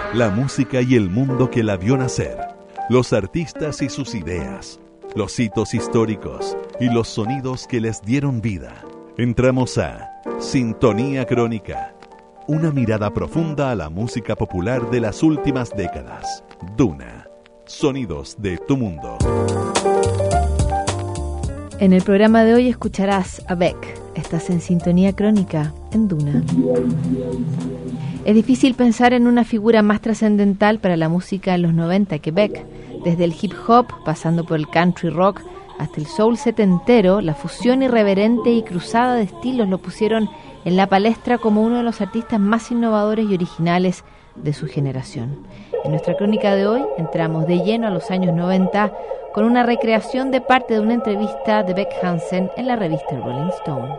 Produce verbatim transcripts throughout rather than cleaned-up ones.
La música y el mundo que la vio nacer, los artistas y sus ideas, los hitos históricos y los sonidos que les dieron vida. Entramos a Sintonía Crónica, una mirada profunda a la música popular de las últimas décadas. Duna, sonidos de tu mundo. En el programa de hoy escucharás a Beck. Estás en Sintonía Crónica en Duna. Es difícil pensar en una figura más trascendental para la música en los noventa que Beck. Desde el hip hop, pasando por el country rock, hasta el soul setentero, la fusión irreverente y cruzada de estilos lo pusieron en la palestra como uno de los artistas más innovadores y originales de su generación. En nuestra crónica de hoy entramos de lleno a los años noventa con una recreación de parte de una entrevista de Beck Hansen en la revista Rolling Stone.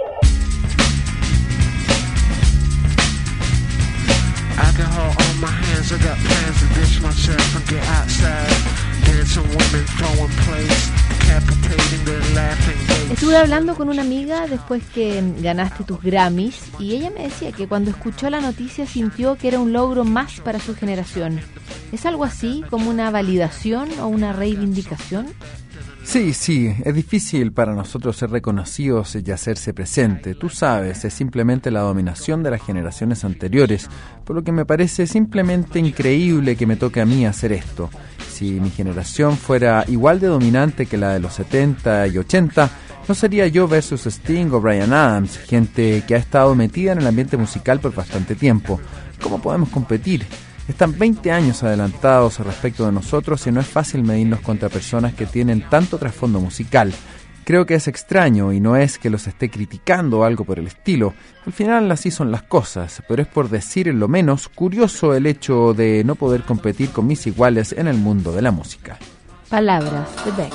Alcohol on my hands, I got plans to ditch myself and get outside. Dancing women, throwing plays, decapitating, they're laughing. Estuve hablando con una amiga después que ganaste tus Grammys y ella me decía que cuando escuchó la noticia sintió que era un logro más para su generación. ¿Es algo así como una validación o una reivindicación? Sí, sí, es difícil para nosotros ser reconocidos y hacerse presente. Tú sabes, es simplemente la dominación de las generaciones anteriores, por lo que me parece simplemente increíble que me toque a mí hacer esto. Si mi generación fuera igual de dominante que la de los setenta y ochenta, no sería yo versus Sting o Bryan Adams, gente que ha estado metida en el ambiente musical por bastante tiempo. ¿Cómo podemos competir? Están veinte años adelantados respecto de nosotros y no es fácil medirnos contra personas que tienen tanto trasfondo musical. Creo que es extraño y no es que los esté criticando o algo por el estilo. Al final así son las cosas, pero es por decir en lo menos curioso el hecho de no poder competir con mis iguales en el mundo de la música. Palabras de Beck.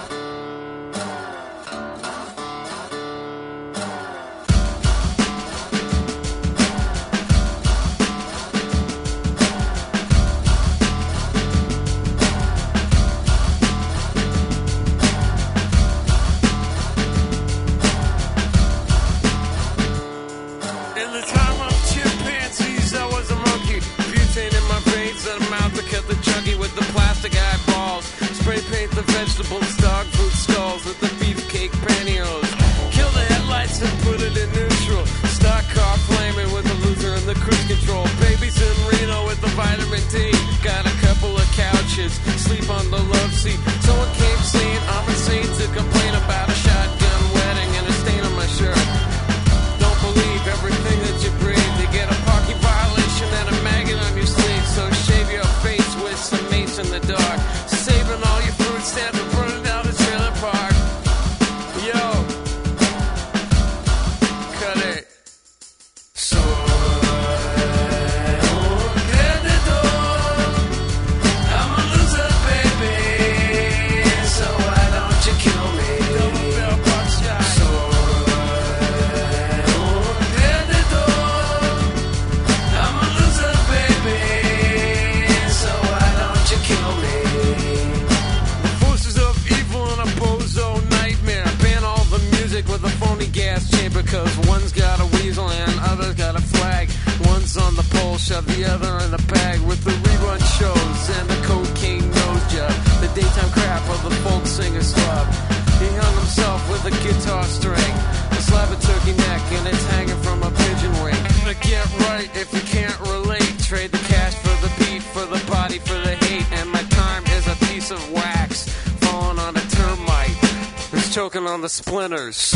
Choking on the splinters. So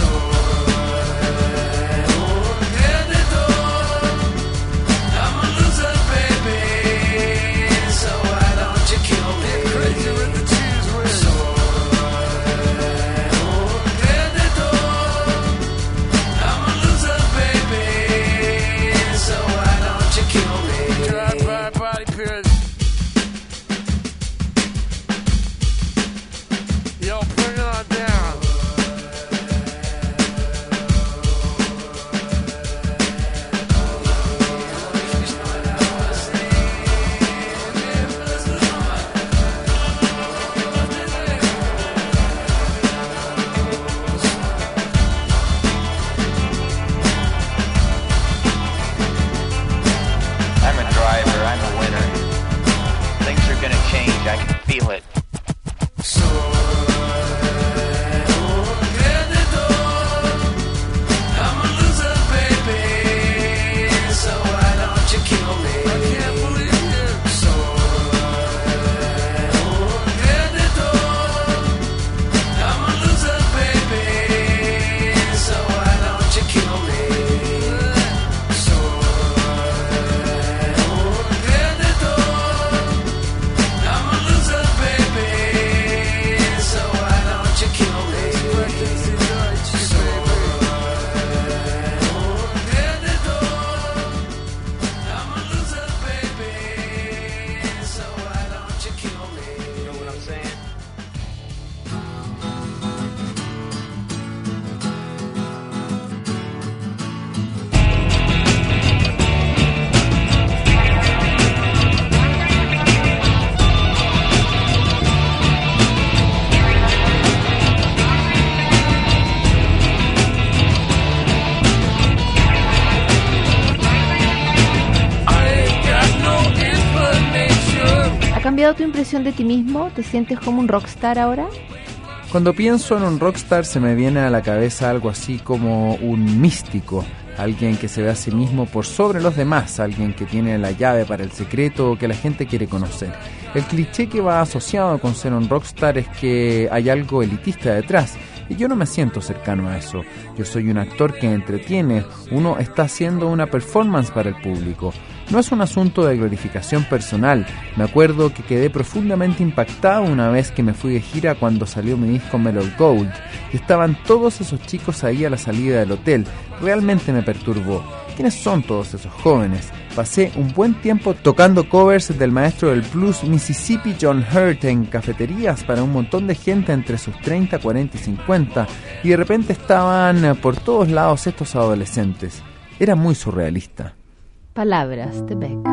cambiado tu impresión de ti mismo? ¿Te sientes como un rockstar ahora? Cuando pienso en un rockstar se me viene a la cabeza algo así como un místico, alguien que se ve a sí mismo por sobre los demás, alguien que tiene la llave para el secreto que la gente quiere conocer. El cliché que va asociado con ser un rockstar es que hay algo elitista detrás, y yo no me siento cercano a eso. Yo soy un actor que entretiene, uno está haciendo una performance para el público. No es un asunto de glorificación personal. Me acuerdo que quedé profundamente impactado una vez que me fui de gira cuando salió mi disco Mellow Gold y estaban todos esos chicos ahí a la salida del hotel. Realmente me perturbó. ¿Quiénes son todos esos jóvenes? Pasé un buen tiempo tocando covers del maestro del blues Mississippi John Hurt en cafeterías para un montón de gente entre sus treinta, cuarenta y cincuenta, y de repente estaban por todos lados estos adolescentes. Era muy surrealista. Palabras de Beck.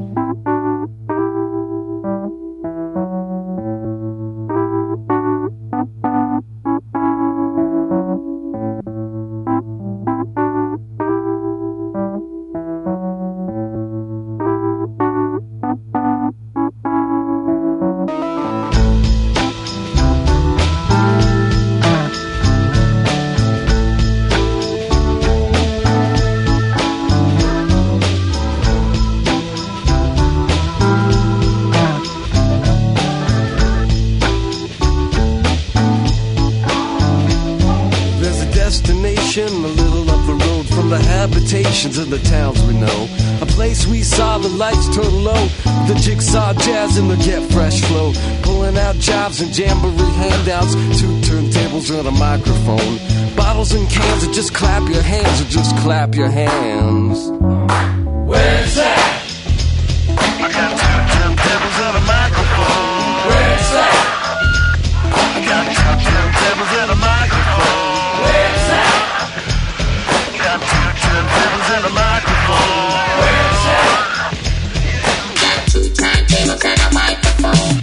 Of the towns we know, a place we saw the lights turn low, the jigsaw jazz and the get fresh flow, pulling out jobs and jamboree handouts, two turntables and a microphone, bottles and cans, and just clap your hands, or just clap your hands. Where's that? I got two turntables and a microphone. Where's that? I got two turntables and a microphone. Where's that? Got two turntables and a microphone. Where's that? Got two turntables and a microphone.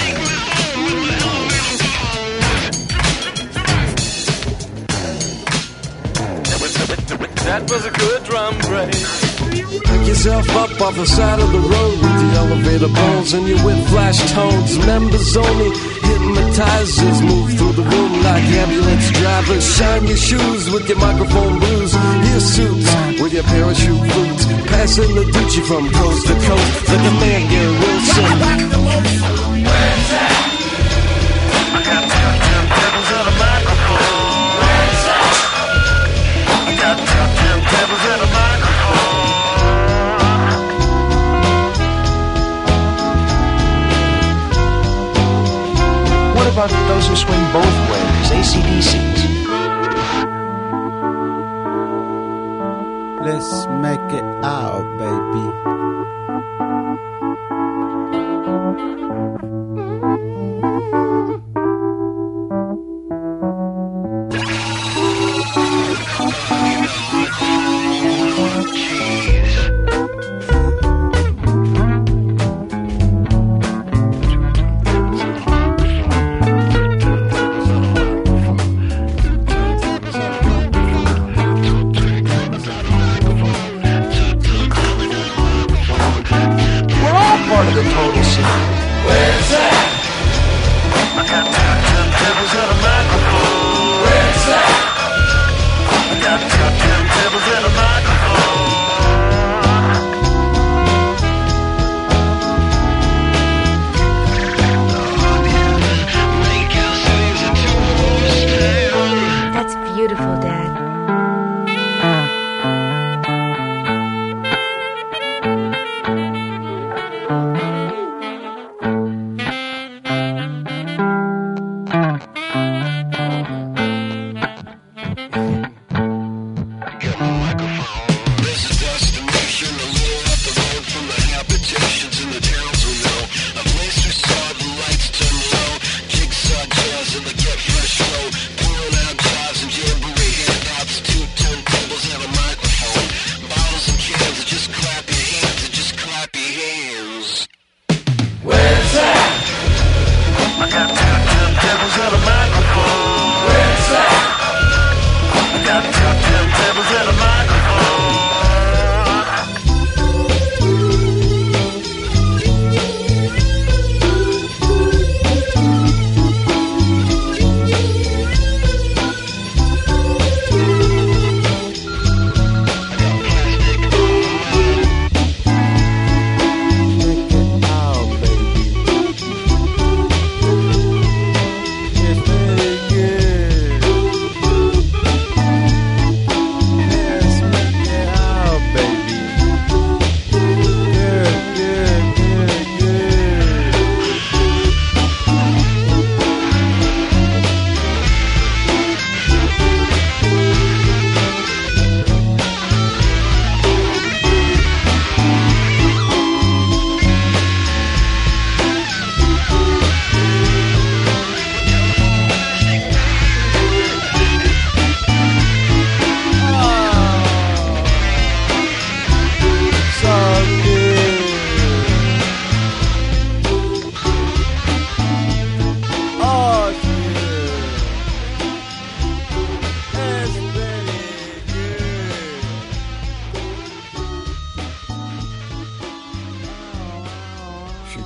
That was a good drum break. Pick yourself up off the side of the road with the elevator bones and your with flash tones. Members only, hypnotizers move through the room like ambulance drivers. Shine your shoes with your microphone blues. Your suits with your parachute boots. Passing the Gucci from coast to coast like a man, Gary Wilson. Where's that? I got two turntables and a microphone. Where's that? I got two turntables and a microphone. What about those who swing both ways, A C D Cs? Let's make it out, baby.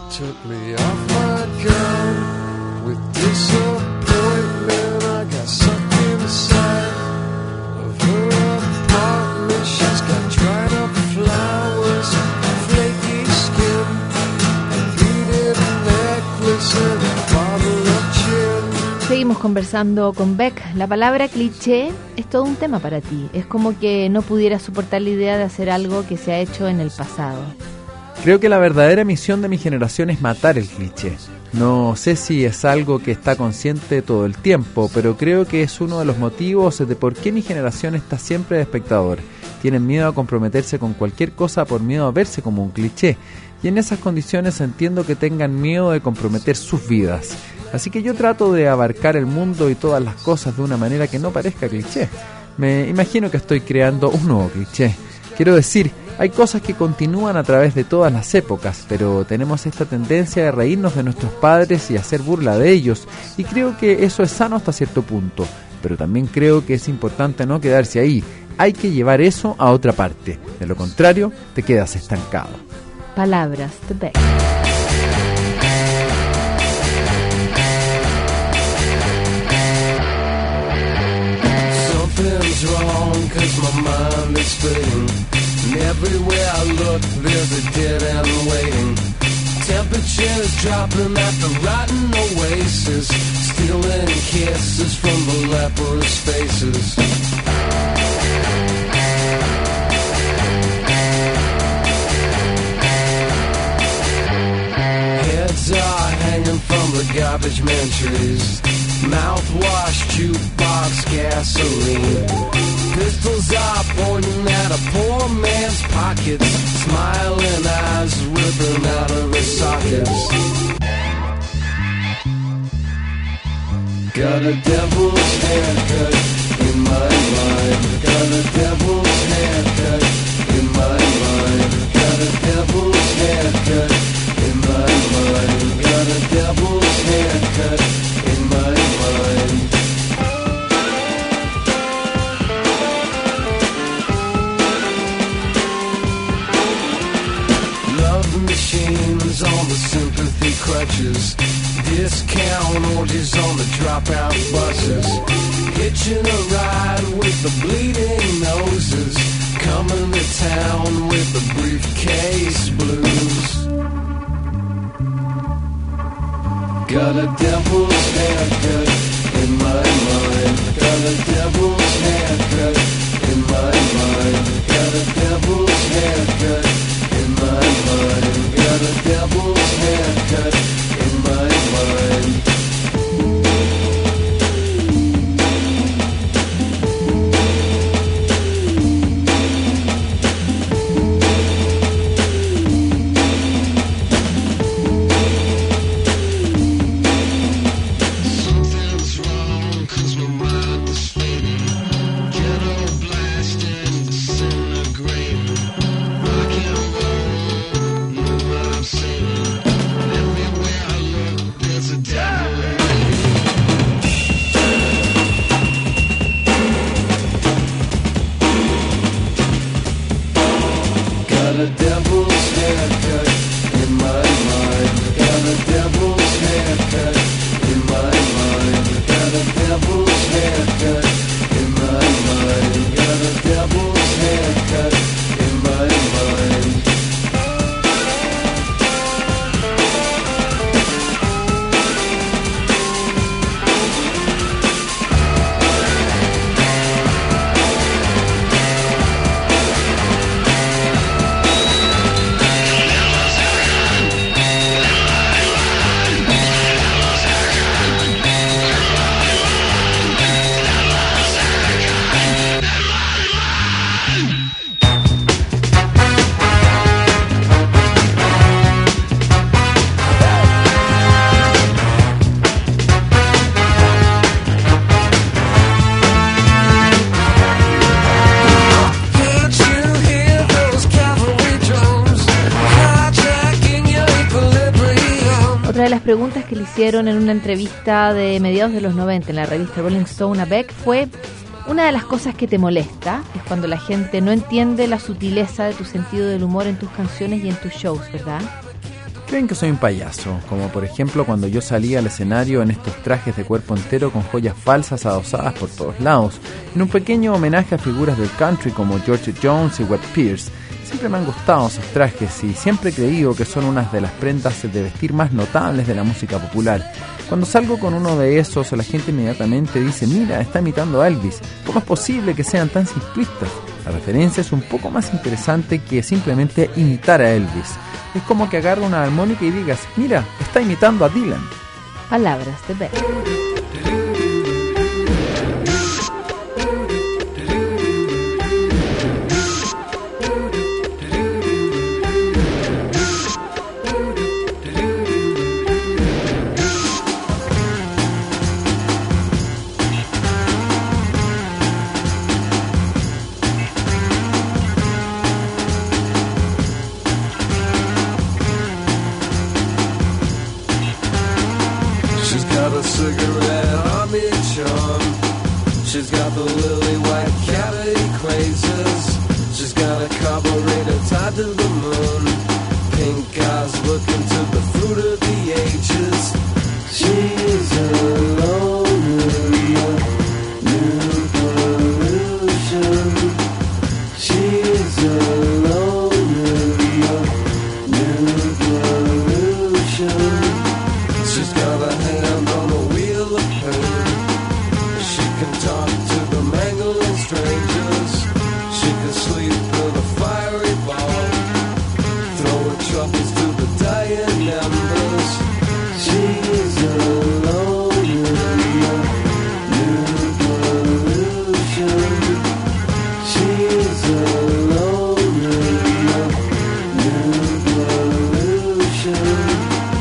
took me off my gun with disappointment. I got sucked inside of her apartment. She's got dried up flowers, flaky skin, a beaded necklace and a bottle of gin. Seguimos conversando con Beck. La palabra cliché es todo un tema para ti. Es como que no pudieras soportar la idea de hacer algo que se ha hecho en el pasado. Creo que la verdadera misión de mi generación es matar el cliché. No sé si es algo que está consciente todo el tiempo, pero creo que es uno de los motivos de por qué mi generación está siempre de espectador. Tienen miedo a comprometerse con cualquier cosa por miedo a verse como un cliché. Y en esas condiciones entiendo que tengan miedo de comprometer sus vidas. Así que yo trato de abarcar el mundo y todas las cosas de una manera que no parezca cliché. Me imagino que estoy creando un nuevo cliché. Quiero decir, hay cosas que continúan a través de todas las épocas, pero tenemos esta tendencia de reírnos de nuestros padres y hacer burla de ellos, y creo que eso es sano hasta cierto punto, pero también creo que es importante no quedarse ahí. Hay que llevar eso a otra parte, de lo contrario, te quedas estancado. Palabras de Beck. Something's wrong, cause my mind is fading. And everywhere I look, there's a dead end waiting. Temperature's dropping at the rotten oasis, stealing kisses from the leprous faces. Heads are hanging from the garbage man trees. Mouthwash, jukebox, gasoline. Pistols are pointing at a poor man's pockets. Smiling eyes ripping out of his sockets. Got a devil's haircut in my mind. Got a devil's haircut in my mind. Got a devil's haircut in my mind. Got a devil's haircut in my mind. Love machines on the sympathy crutches. Discount orgies on the dropout buses. Hitching a ride with the bleeding noses. Coming to town with the briefcase blues. Got a devil's haircut in my mind. Got a devil's haircut in my mind. Got a devil's haircut in my mind. Got a devil's haircut in my mind. Preguntas que le hicieron en una entrevista de mediados de los noventa en la revista Rolling Stone a Beck fue: una de las cosas que te molesta es cuando la gente no entiende la sutileza de tu sentido del humor en tus canciones y en tus shows, ¿verdad? Creen que soy un payaso, como por ejemplo cuando yo salía al escenario en estos trajes de cuerpo entero con joyas falsas adosadas por todos lados, en un pequeño homenaje a figuras del country como George Jones y Webb Pierce. Siempre me han gustado esos trajes y siempre he creído que son unas de las prendas de vestir más notables de la música popular. Cuando salgo con uno de esos, la gente inmediatamente dice: mira, está imitando a Elvis. ¿Cómo es posible que sean tan simplistas? La referencia es un poco más interesante que simplemente imitar a Elvis. Es como que agarra una armónica y digas: mira, está imitando a Dylan. Palabras de Beck. She's got the lily white cavity crazes. She's got a carburetor tied to the moon. Pink eyes looking to the fruit of the ages. She's alone in the new pollution. She's alone in the new pollution. She's got a hand on the wheel of pain. She can talk to the mangling strangers. She can sleep with a fiery ball, throwing troubles to the dying embers. She's alone in the new pollution. She's alone in the new pollution.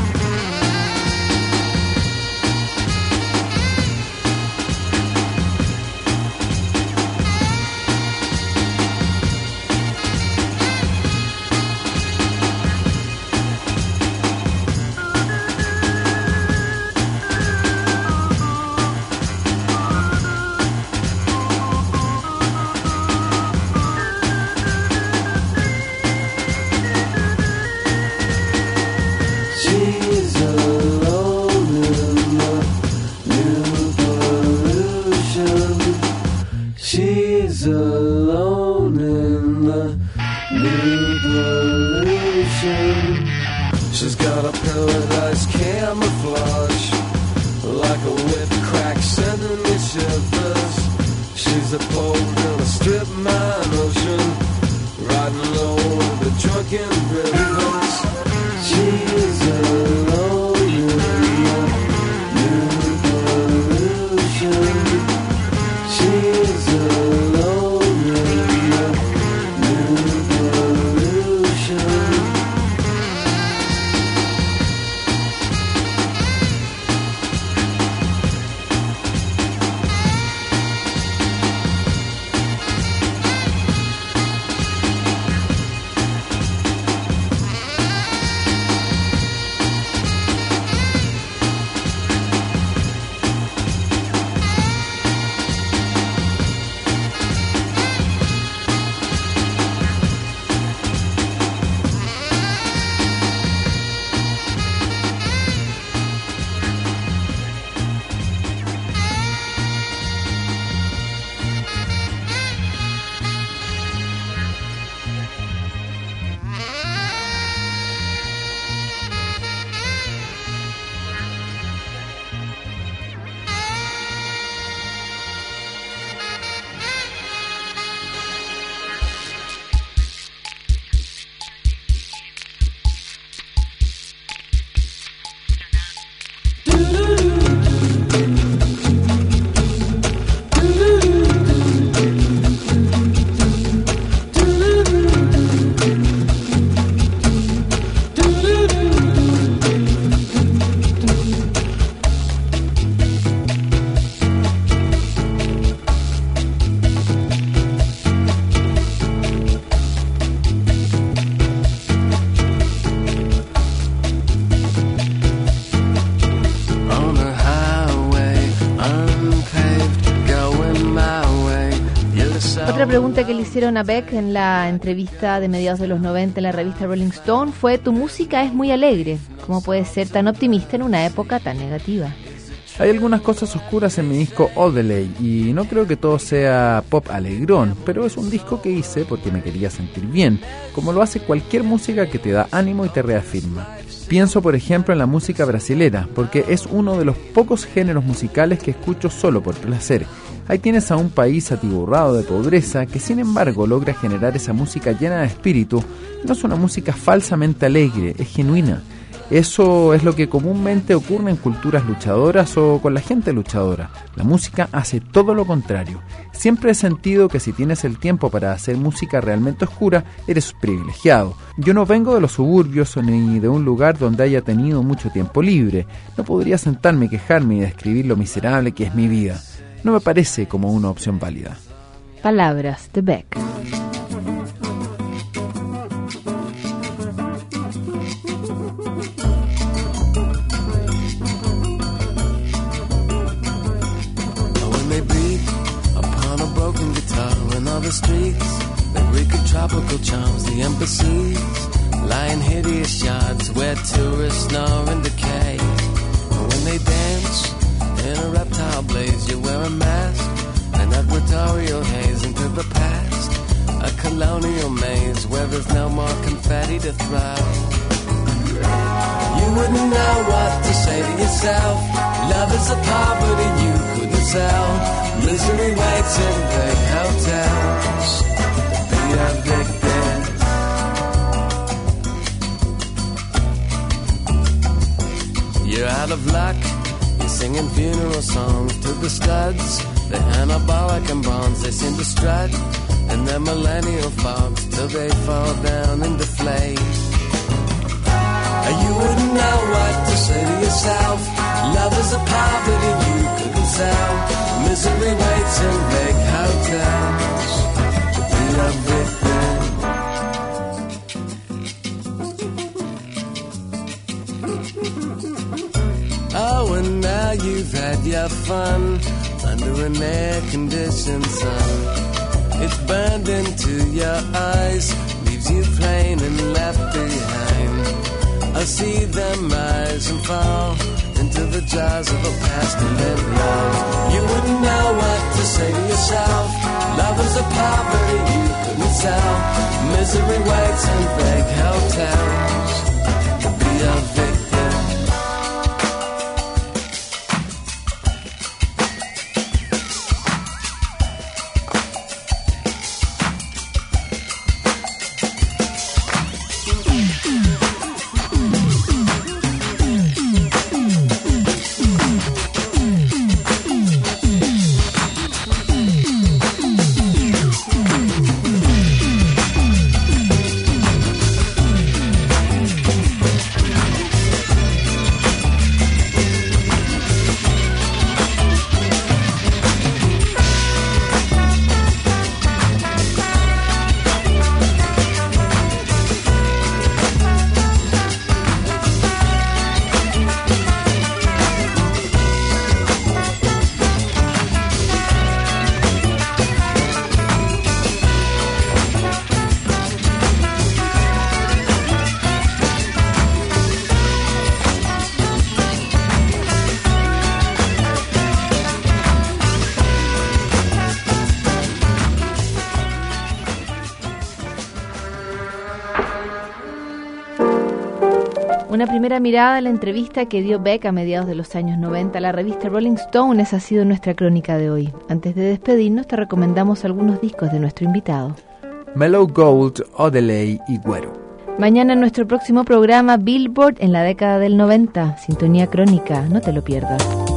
She's alone in the new pollution. She's got a paradise camouflage, like a whip crack sending me shivers. She's a pole in a strip mine ocean, riding low with the drunken rivers. She's alone in the new pollution. She's alone in the new pollution. pregunta que le hicieron a Beck en la entrevista de mediados de los noventa en la revista Rolling Stone fue: tu música es muy alegre, ¿cómo puedes ser tan optimista en una época tan negativa? Hay algunas cosas oscuras en mi disco Odelay y no creo que todo sea pop alegrón, pero es un disco que hice porque me quería sentir bien, como lo hace cualquier música que te da ánimo y te reafirma. Pienso, por ejemplo, en la música brasilera, porque es uno de los pocos géneros musicales que escucho solo por placer. Ahí tienes a un país atiborrado de pobreza que sin embargo logra generar esa música llena de espíritu. No es una música falsamente alegre, es genuina. Eso es lo que comúnmente ocurre en culturas luchadoras o con la gente luchadora. La música hace todo lo contrario. Siempre he sentido que si tienes el tiempo para hacer música realmente oscura, eres privilegiado. Yo no vengo de los suburbios ni de un lugar donde haya tenido mucho tiempo libre. No podría sentarme y quejarme y describir lo miserable que es mi vida. No me parece como una opción válida. Palabras de Beck. The streets, the wicked tropical charms, the embassies, lying hideous yards where tourists snore and decay. And when they dance in a reptile blaze, you wear a mask, an equatorial haze into the past, a colonial maze where there's no more confetti to throw. You wouldn't know what to say to yourself. Love is a poverty you couldn't sell. Misery waits in big hotels. Be a victim. You're out of luck. You're singing funeral songs to the studs. They're anabolic and bronze. They seem to strut in their millennial fogs till they fall down and deflate. You wouldn't know what to say to yourself. Love is a poverty you couldn't sell. Misery waits in big hotels. Be a victim. Oh, and now you've had your fun under an air-conditioned sun. It's burned into your eyes, leaves you plain and left behind. I see them rise and fall into the jaws of a past to live long. You wouldn't know what to say to yourself. Love is a poverty you couldn't sell. Misery waits in big hotels. Be a victim. Una primera mirada a la entrevista que dio Beck a mediados de los años noventa a la revista Rolling Stone. Esa ha sido nuestra crónica de hoy. Antes de despedirnos, te recomendamos algunos discos de nuestro invitado: Mellow Gold, Odelay y Güero. Mañana en nuestro próximo programa, Billboard en la década del noventa. Sintonía crónica, no te lo pierdas.